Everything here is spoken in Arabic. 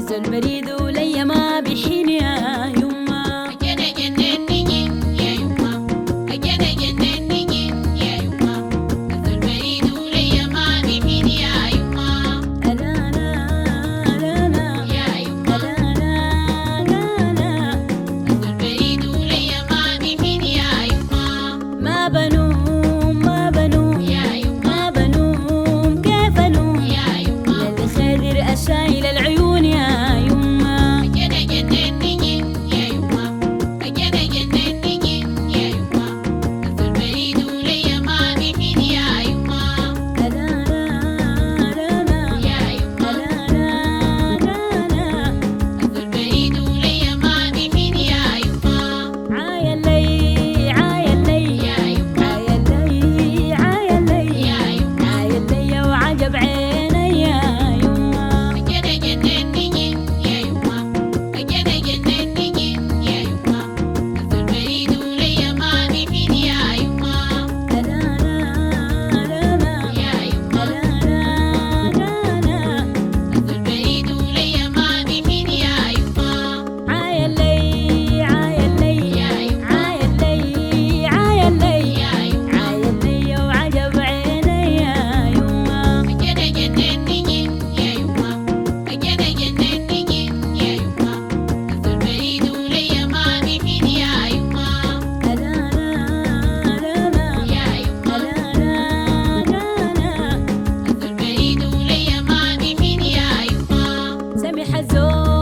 البريد وليا ما بيحين يا يما. أجانا جنني يا يما، أجانا جنني يا يما، نزل البريد وليا ما بيحين يا يما. ألا لا لا لا يا يما، لا لا لا نزل البريد وليا ما بيحين يا يما. ما بنوم ما بنوم يا يما، ما بنوم كيف أنوم يا يما، للخدر أشايل العيون يا يما. أجانا جنني يا يما، أجانا جنني يا يما، نزل البريد وليا ما بيحين يا يما. ألا لا لا لا يا يما، لا لا لا نزل البريد وليا ما بيحين يا يما. عايلي عايلي يا يما، عايلي عايلي يا يما، عايلي وعجب عيني يا يما. أجانا جنني يا يما، أجانا جنني يا يما، نزل البريد وليا ما بيحين يا يما. ألا لا لا لا يا يما، لا لا لا نزل البريد وليا ما بيحين يا يما. عايلي عايلي يا يما، عايلي عايلي يا يما، عايلي وعجب عيني يا يما. أجانا جنني يا يما، أجانا جنني يا يما، نزل البريد وليا ما بيحين يا يما. ألا لا لا لا يا يما، لا لا نزل البريد وليا ما بيحين يا يما. سمح الزول